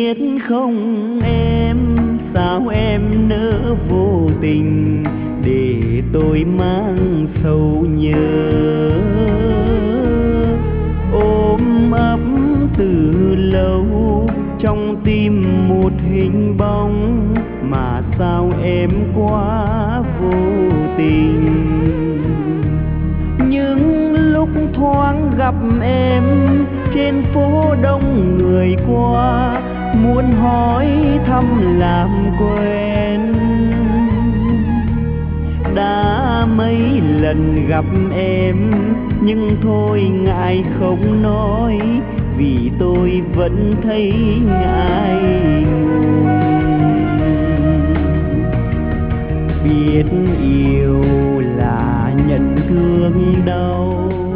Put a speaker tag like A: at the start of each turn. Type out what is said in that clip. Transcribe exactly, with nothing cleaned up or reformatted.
A: biết không em, sao em nỡ vô tình để tôi mang sầu nhớ. Ôm ấp từ lâu trong tim một hình bóng, mà sao em quá vô tình. Những lúc thoáng gặp em trên phố đông người qua, muốn hỏi thăm làm quen. Đã mấy lần gặp em nhưng thôi ngại không nói, vì tôi vẫn thấy ngại ngùng. Biết yêu là nhận thương đau,